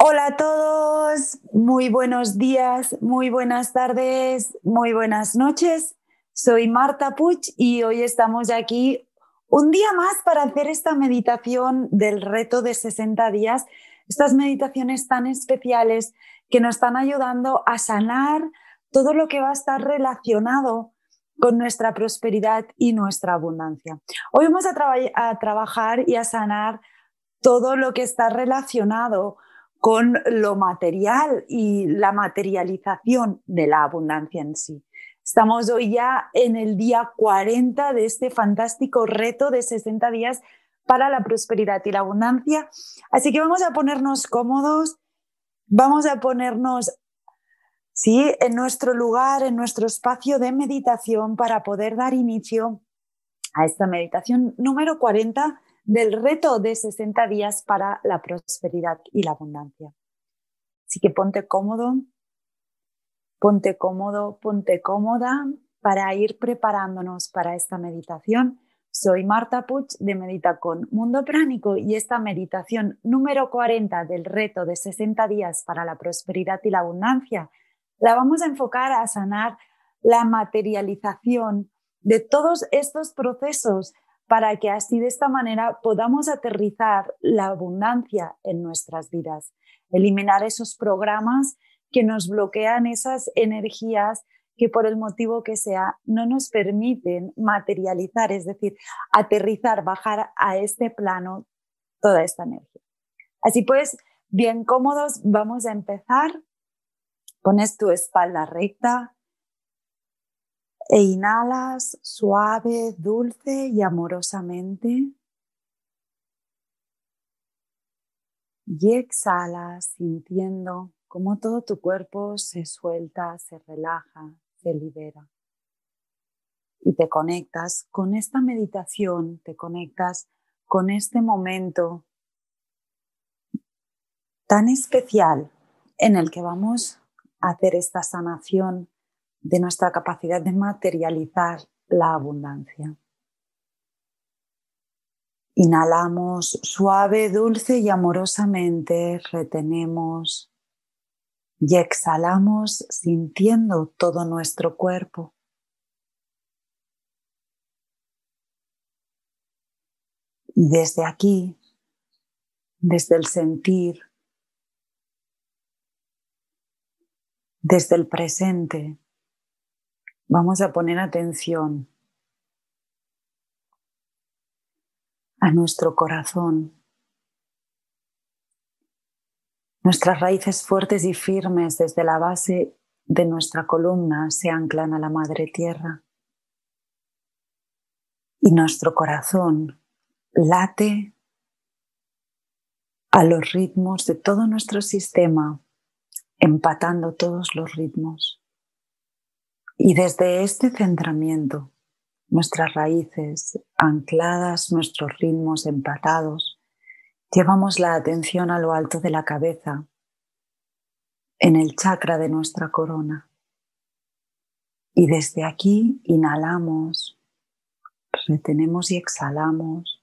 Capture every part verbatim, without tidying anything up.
Hola a todos, muy buenos días, muy buenas tardes, muy buenas noches. Soy Marta Puig y hoy estamos aquí un día más para hacer esta meditación del reto de sesenta días, estas meditaciones tan especiales que nos están ayudando a sanar todo lo que va a estar relacionado con nuestra prosperidad y nuestra abundancia. Hoy vamos a, traba- a trabajar y a sanar todo lo que está relacionado con lo material y la materialización de la abundancia en sí. Estamos hoy ya en el día cuarenta de este fantástico reto de sesenta días para la prosperidad y la abundancia. Así que vamos a ponernos cómodos, vamos a ponernos sí, en nuestro lugar, en nuestro espacio de meditación para poder dar inicio a esta meditación número cuarenta del reto de sesenta días para la prosperidad y la abundancia. Así que ponte cómodo, ponte cómodo, ponte cómoda para ir preparándonos para esta meditación. Soy Marta Puig de Medita con Mundo Pránico y esta meditación número cuarenta del reto de sesenta días para la prosperidad y la abundancia la vamos a enfocar a sanar la materialización de todos estos procesos para que así de esta manera podamos aterrizar la abundancia en nuestras vidas, eliminar esos programas que nos bloquean esas energías que por el motivo que sea no nos permiten materializar, es decir, aterrizar, bajar a este plano toda esta energía. Así pues, bien cómodos, vamos a empezar. Pones tu espalda recta e inhalas suave, dulce y amorosamente. Y exhalas sintiendo cómo todo tu cuerpo se suelta, se relaja, se libera. Y te conectas con esta meditación, te conectas con este momento tan especial en el que vamos a hacer esta sanación de nuestra capacidad de materializar la abundancia. Inhalamos suave, dulce y amorosamente, retenemos y exhalamos sintiendo todo nuestro cuerpo. Y desde aquí, desde el sentir, desde el presente, vamos a poner atención a nuestro corazón. Nuestras raíces fuertes y firmes desde la base de nuestra columna se anclan a la madre tierra. Y nuestro corazón late a los ritmos de todo nuestro sistema, empatando todos los ritmos. Y desde este centramiento, nuestras raíces ancladas, nuestros ritmos empatados, llevamos la atención a lo alto de la cabeza, en el chakra de nuestra corona. Y desde aquí inhalamos, retenemos y exhalamos.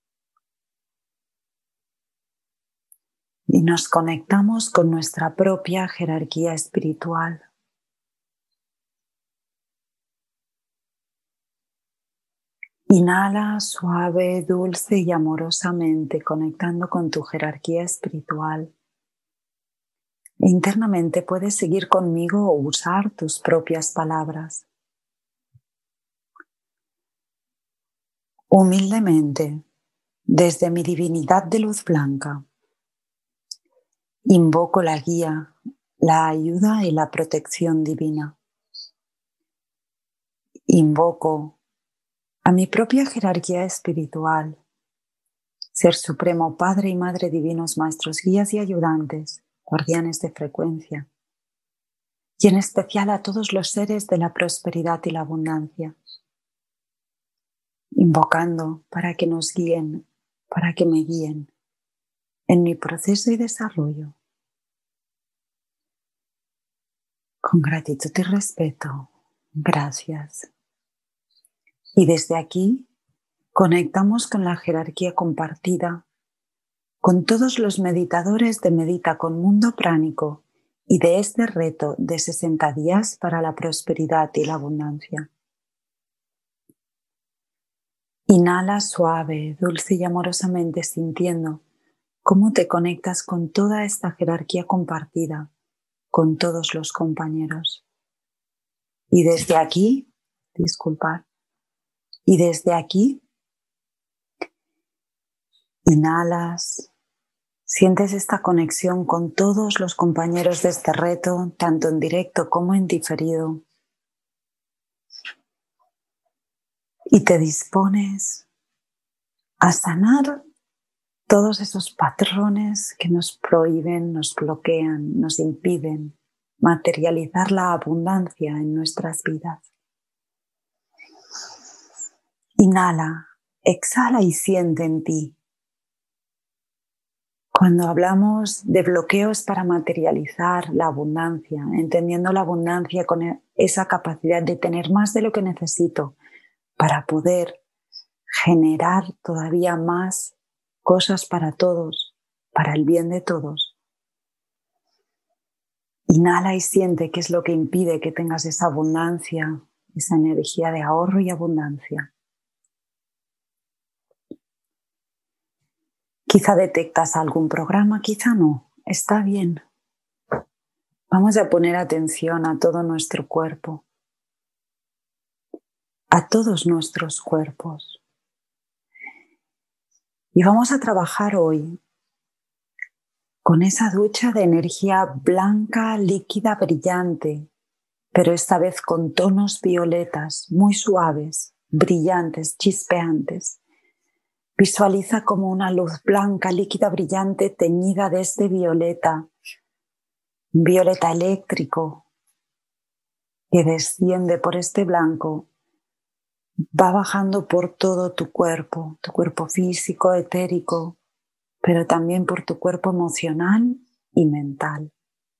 Y nos conectamos con nuestra propia jerarquía espiritual. Inhala suave, dulce y amorosamente, conectando con tu jerarquía espiritual. E internamente puedes seguir conmigo o usar tus propias palabras. Humildemente, desde mi divinidad de luz blanca, invoco la guía, la ayuda y la protección divina. Invoco a mi propia jerarquía espiritual, Ser Supremo, Padre y Madre Divinos, Maestros, Guías y Ayudantes, guardianes de frecuencia, y en especial a todos los seres de la prosperidad y la abundancia, invocando para que nos guíen, para que me guíen en mi proceso y desarrollo. Con gratitud y respeto, gracias. Y desde aquí conectamos con la jerarquía compartida, con todos los meditadores de Medita con Mundo Pránico y de este reto de sesenta días para la prosperidad y la abundancia. Inhala suave, dulce y amorosamente, sintiendo cómo te conectas con toda esta jerarquía compartida, con todos los compañeros. Y desde aquí, disculpad, y desde aquí, inhalas, sientes esta conexión con todos los compañeros de este reto, tanto en directo como en diferido. Y te dispones a sanar todos esos patrones que nos prohíben, nos bloquean, nos impiden materializar la abundancia en nuestras vidas. Inhala, exhala y siente en ti. Cuando hablamos de bloqueos para materializar la abundancia, entendiendo la abundancia con esa capacidad de tener más de lo que necesito para poder generar todavía más cosas para todos, para el bien de todos. Inhala y siente qué es lo que impide que tengas esa abundancia, esa energía de ahorro y abundancia. Quizá detectas algún programa, quizá no. Está bien. Vamos a poner atención a todo nuestro cuerpo, a todos nuestros cuerpos. Y vamos a trabajar hoy con esa ducha de energía blanca, líquida, brillante, pero esta vez con tonos violetas, muy suaves, brillantes, chispeantes. Visualiza como una luz blanca, líquida, brillante, teñida de este violeta, un violeta eléctrico que desciende por este blanco, va bajando por todo tu cuerpo, tu cuerpo físico, etérico, pero también por tu cuerpo emocional y mental.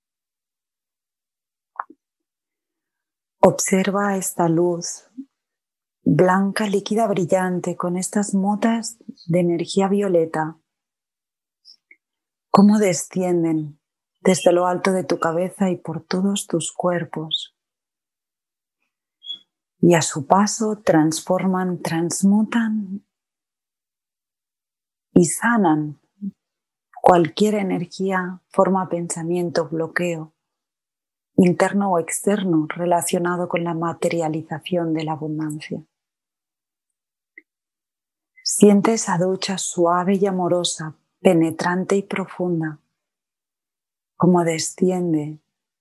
Observa esta luz blanca, líquida, brillante, con estas motas de energía violeta, cómo descienden desde lo alto de tu cabeza y por todos tus cuerpos. Y a su paso transforman, transmutan y sanan cualquier energía, forma, pensamiento, bloqueo, interno o externo, relacionado con la materialización de la abundancia. Siente esa ducha suave y amorosa, penetrante y profunda, como desciende,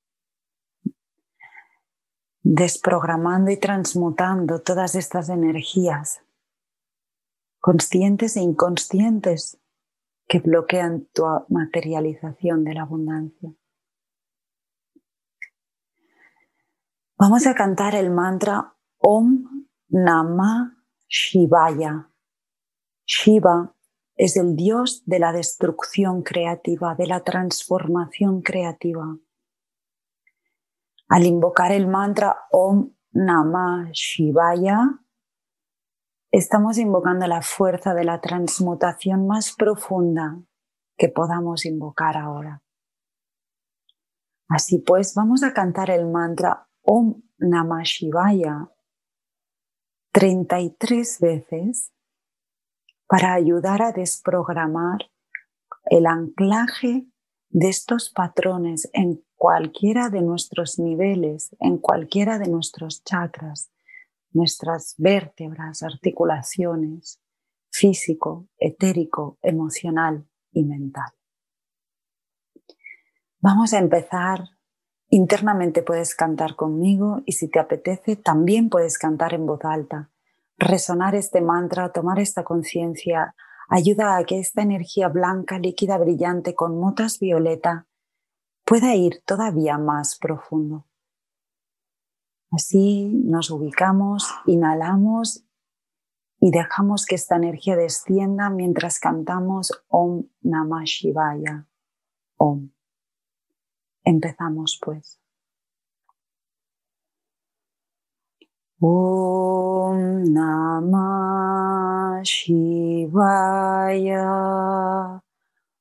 desprogramando y transmutando todas estas energías, conscientes e inconscientes, que bloquean tu materialización de la abundancia. Vamos a cantar el mantra Om Namah Shivaya. Shiva es el dios de la destrucción creativa, de la transformación creativa. Al invocar el mantra Om Namah Shivaya, estamos invocando la fuerza de la transmutación más profunda que podamos invocar ahora. Así pues, vamos a cantar el mantra Om Namah Shivaya treinta y tres veces para ayudar a desprogramar el anclaje de estos patrones en cualquiera de nuestros niveles, en cualquiera de nuestros chakras, nuestras vértebras, articulaciones, físico, etérico, emocional y mental. Vamos a empezar. Internamente puedes cantar conmigo y si te apetece también puedes cantar en voz alta. Resonar este mantra, tomar esta conciencia, ayuda a que esta energía blanca, líquida, brillante con motas violeta pueda ir todavía más profundo. Así nos ubicamos, inhalamos y dejamos que esta energía descienda mientras cantamos Om Namah Shivaya. Om. Empezamos pues. Om Namah Shivaya.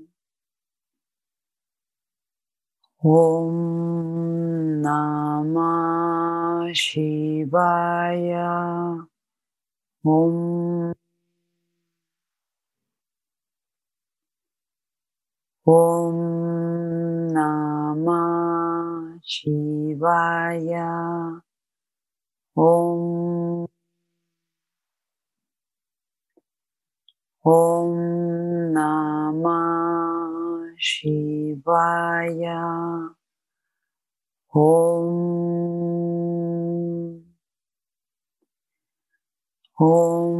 Om Namah Shivaya. Om Om Namah Shivaya. Om Om Namah Shivaya. Om Om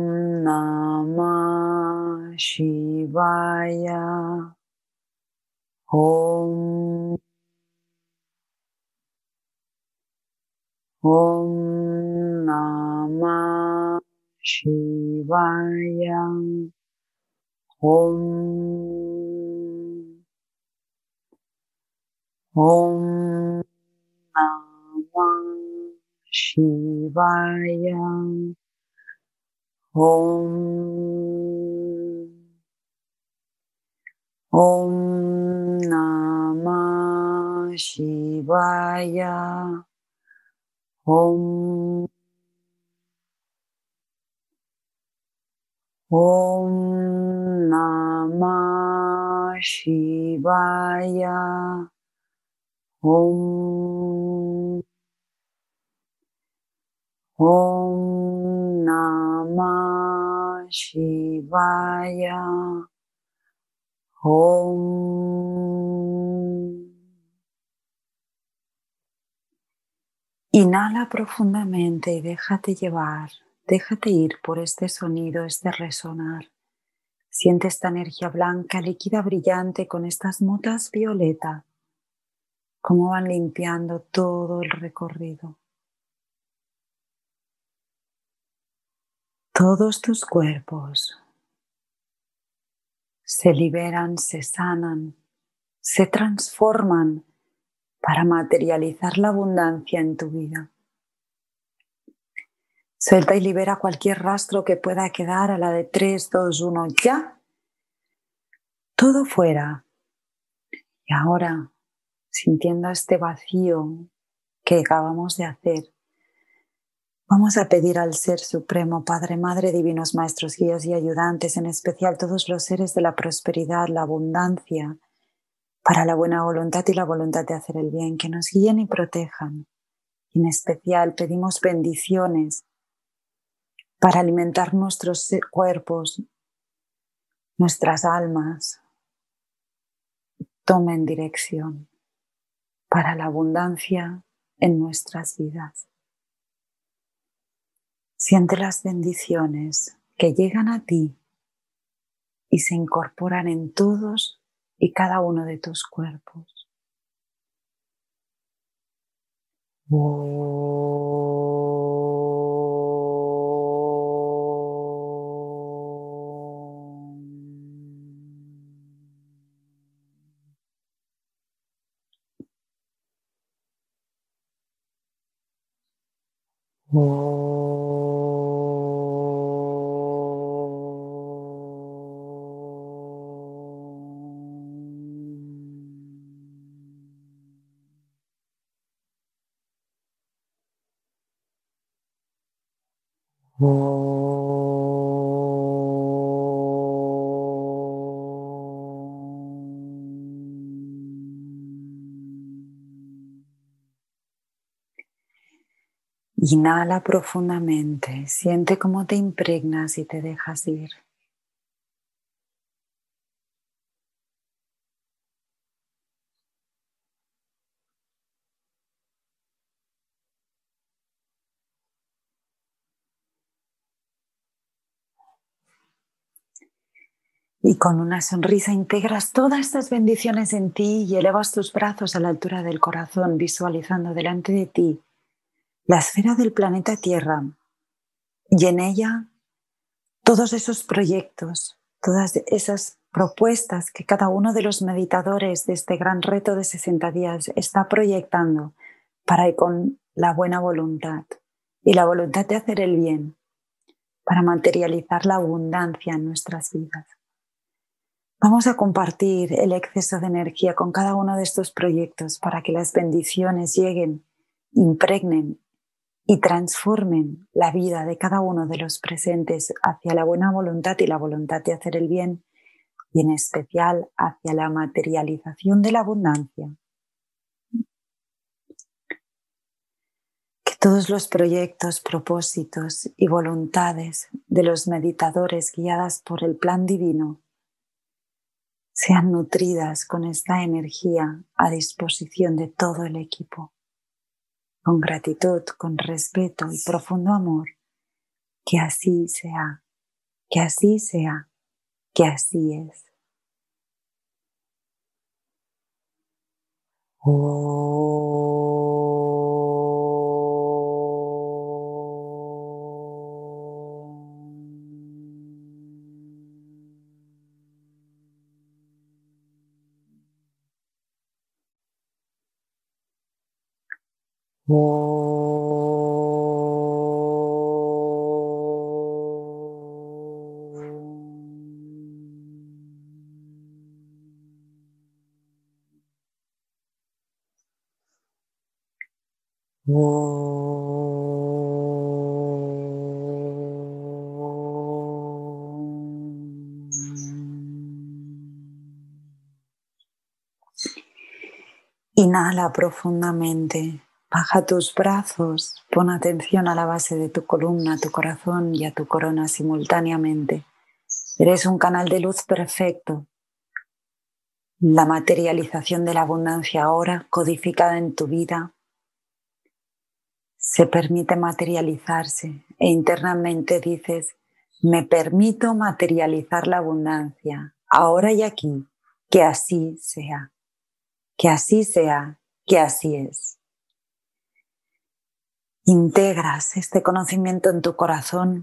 Namah Shivaya. Om Om Namah Shivaya. Om Om Namah Shivaya. Om Om Namah Shivaya. Om Om Namah Shivaya. Om Om Namah Shivaya. Om. Inhala profundamente y déjate llevar, déjate ir por este sonido, este resonar. Siente esta energía blanca, líquida, brillante con estas motas violeta, cómo van limpiando todo el recorrido. Todos tus cuerpos se liberan, se sanan, se transforman para materializar la abundancia en tu vida. Suelta y libera cualquier rastro que pueda quedar a la de tres, dos, uno, ya. Todo fuera. Y ahora, sintiendo este vacío que acabamos de hacer, vamos a pedir al Ser Supremo, Padre, Madre, Divinos Maestros, Guías y Ayudantes, en especial todos los seres de la prosperidad, la abundancia, para la buena voluntad y la voluntad de hacer el bien, que nos guíen y protejan. Y en especial pedimos bendiciones para alimentar nuestros cuerpos, nuestras almas. Tomen dirección para la abundancia en nuestras vidas. Siente las bendiciones que llegan a ti y se incorporan en todos y cada uno de tus cuerpos. Inhala profundamente, siente cómo te impregnas y te dejas ir. Y con una sonrisa integras todas estas bendiciones en ti y elevas tus brazos a la altura del corazón, visualizando delante de ti la esfera del planeta Tierra y en ella todos esos proyectos, todas esas propuestas que cada uno de los meditadores de este gran reto de sesenta días está proyectando para ir con la buena voluntad y la voluntad de hacer el bien, para materializar la abundancia en nuestras vidas. Vamos a compartir el exceso de energía con cada uno de estos proyectos para que las bendiciones lleguen, impregnen y transformen la vida de cada uno de los presentes hacia la buena voluntad y la voluntad de hacer el bien, y en especial hacia la materialización de la abundancia. Que todos los proyectos, propósitos y voluntades de los meditadores guiadas por el plan divino sean nutridas con esta energía a disposición de todo el equipo, con gratitud, con respeto y profundo amor. Que así sea, que así sea, que así es. Oh. Inhala profundamente, baja tus brazos, pon atención a la base de tu columna, a tu corazón y a tu corona simultáneamente. Eres un canal de luz perfecto. La materialización de la abundancia ahora, codificada en tu vida, se permite materializarse e internamente dices: me permito materializar la abundancia, ahora y aquí, que así sea, que así sea, que así es. Integras este conocimiento en tu corazón,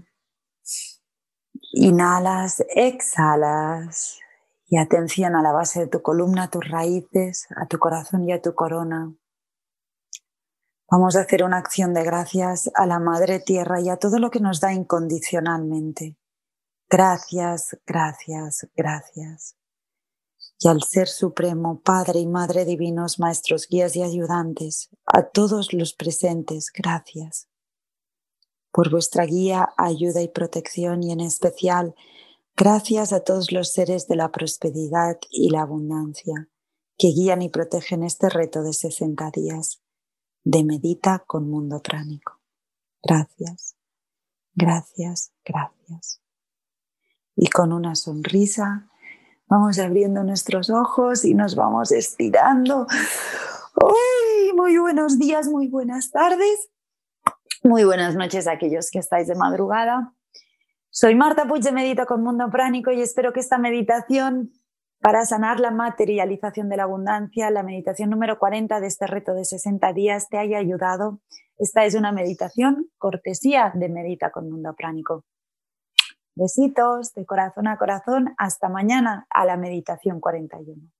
inhalas, exhalas y atención a la base de tu columna, a tus raíces, a tu corazón y a tu corona. Vamos a hacer una acción de gracias a la Madre Tierra y a todo lo que nos da incondicionalmente. Gracias, gracias, gracias. Y al Ser Supremo, Padre y Madre Divinos, Maestros, Guías y Ayudantes, a todos los presentes, gracias por vuestra guía, ayuda y protección, y en especial, gracias a todos los seres de la prosperidad y la abundancia que guían y protegen este reto de sesenta días de Medita con Mundo Pránico. Gracias, gracias, gracias. Y con una sonrisa vamos abriendo nuestros ojos y nos vamos estirando. ¡Uy! Muy buenos días, muy buenas tardes, muy buenas noches a aquellos que estáis de madrugada. Soy Marta Puig de Medita con Mundo Pránico y espero que esta meditación para sanar la materialización de la abundancia, la meditación número cuarenta de este reto de sesenta días, te haya ayudado. Esta es una meditación cortesía de Medita con Mundo Pránico. Besitos de corazón a corazón. Hasta mañana a la meditación cuarenta y uno.